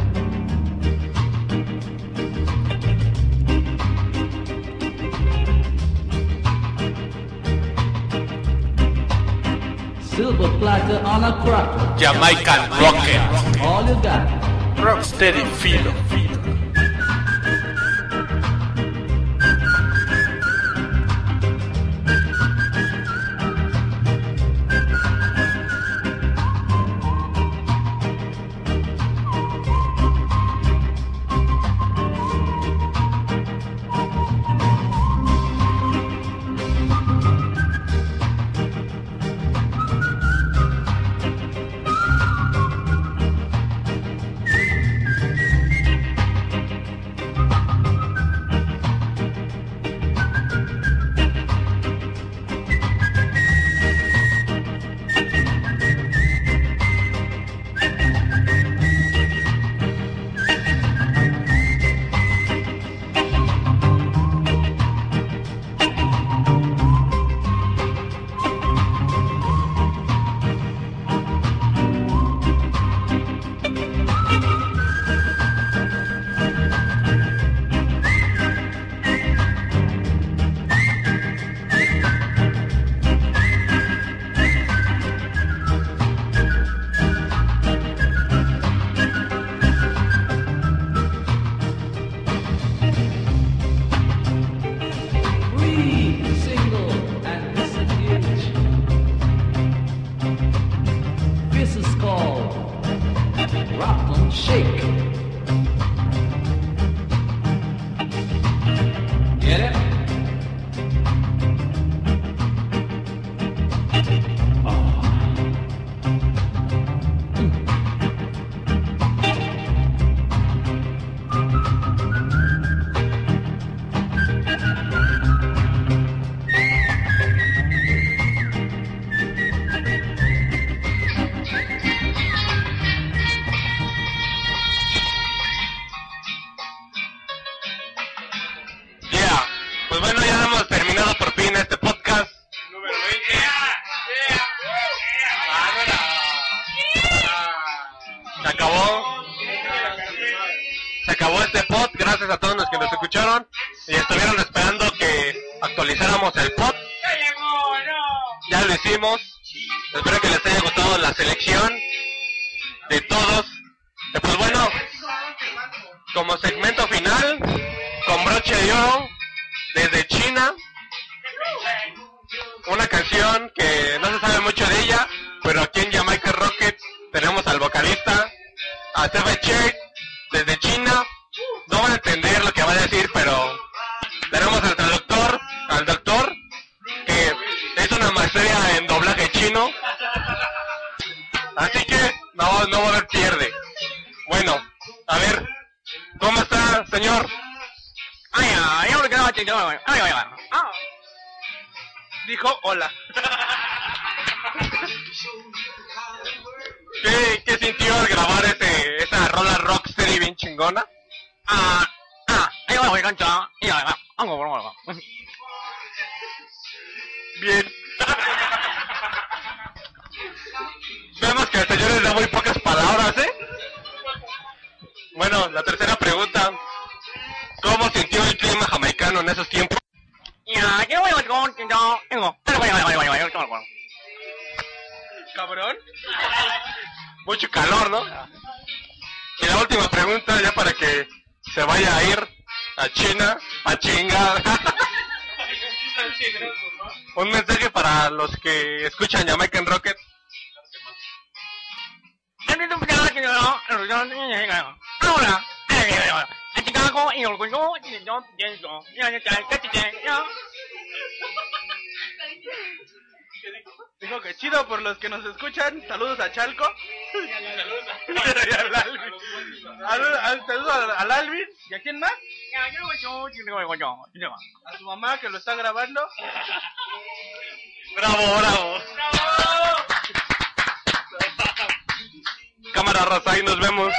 Silver platter on a cracker. Jamaican Rocket. All you got. Rocksteady Filo. acabó. Se acabó este pod. Gracias a todos los que nos escucharon y estuvieron esperando que actualizáramos el pod. Ya lo hicimos. Espero que les haya gustado la selección de todos. Y pues bueno, como segmento final, con broche de oro, desde China, una canción que no se sabe mucho de ella, pero aquí en Jamaican Rocket tenemos al vocalista, a Seven Check, desde China. No van a entender lo que va a decir, pero tenemos al traductor, al doctor, que es una maestría en doblaje chino. Así que no, no va a haber pierde. Bueno, a ver, ¿cómo está, señor? Dijo hola. ¿Qué, qué sintió al grabar ese, esa rola rocksteady bien chingona? Ah, ah, Bien. Vemos que el señor les da muy pocas palabras, ¿eh? Bueno, la tercera pregunta. ¿Cómo sintió el clima jamaicano en esos tiempos? Cabrón. Mucho calor, ¿no? Y la última pregunta, ya para que se vaya a ir a China, a chingar. Un mensaje para los que escuchan Jamaican Rocket. Ahora, Dijo que chido por los que nos escuchan. Saludos a Chalco. Y al Alvin. Al- al- Saludos al, al Alvin. ¿Y a quién más? A su mamá que lo está grabando. Bravo, bravo. Cámara raza, ahí nos vemos.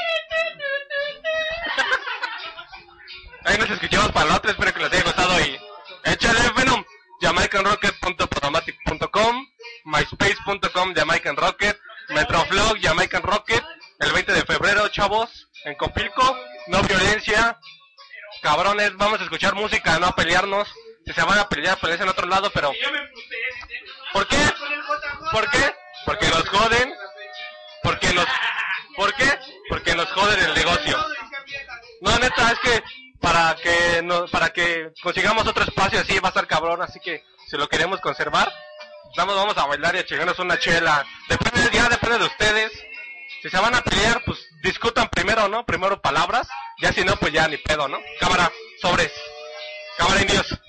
Ahí nos escuchamos para la otra, espero que les haya gustado y échale Venom. Jamaican Rocket punto podomatic punto com, myspace punto com Jamaican Rocket, Metroflog Jamaican Rocket, el veinte de febrero, chavos, en Copilco, no violencia, cabrones, vamos a escuchar música, no a pelearnos. Si se van a pelear, pelearse en otro lado, pero ¿por qué? ¿Por qué? Porque nos joden. Porque nos ¿Por qué? Porque nos joden el negocio. No, neta, es que para que no, para que consigamos otro espacio así va a estar cabrón, así que si lo queremos conservar, vamos, vamos a bailar y a chingarnos una chela. Depende, ya depende de ustedes. Si se van a pelear, pues discutan primero, ¿no? Primero palabras, ya si no, pues ya ni pedo, ¿no? Cámara, sobres. Cámara, indios.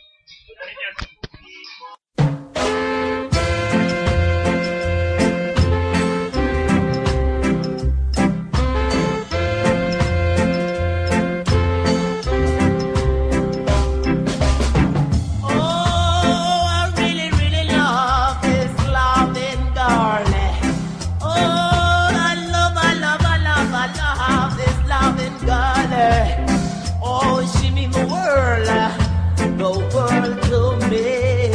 Oh, she mean the world, the world to me.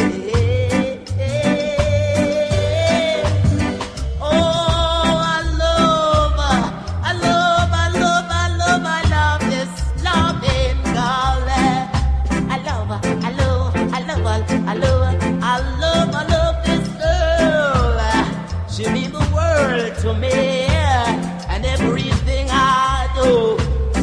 Oh, I love, I love, I love, I love, I love this loving girl. I love, I love, I love, I love, I love, I love this girl. She mean the world to me, and everything I do.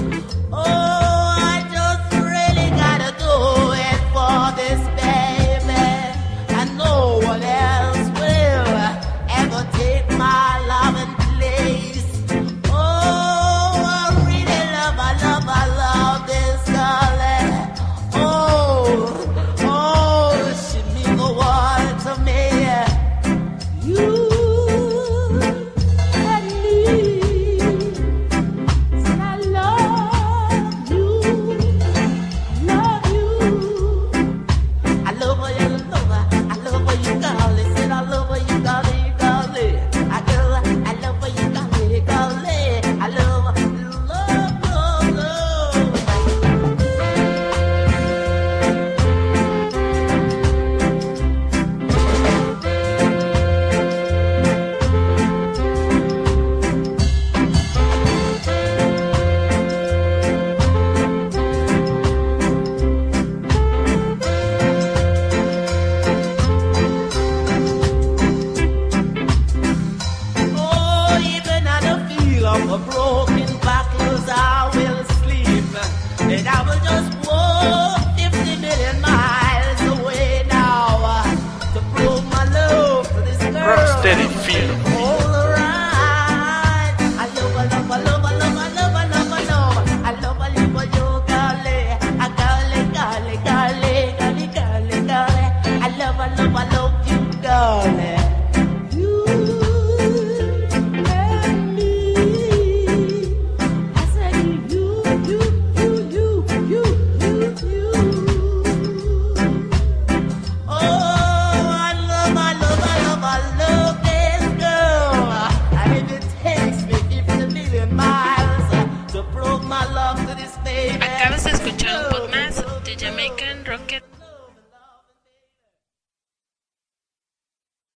This baby, and no one else will ever take my love and place. Oh, I really love, I love, I love this girl. Oh, oh, she means the world to me. You, I only you and me. I said you, you, you, you, you, you, you. Oh, I love, I love, I love, I love this girl. And it takes me fifty million miles to prove my love to this baby. Acabas de escuchar un podcast más de Jamaican Rocket.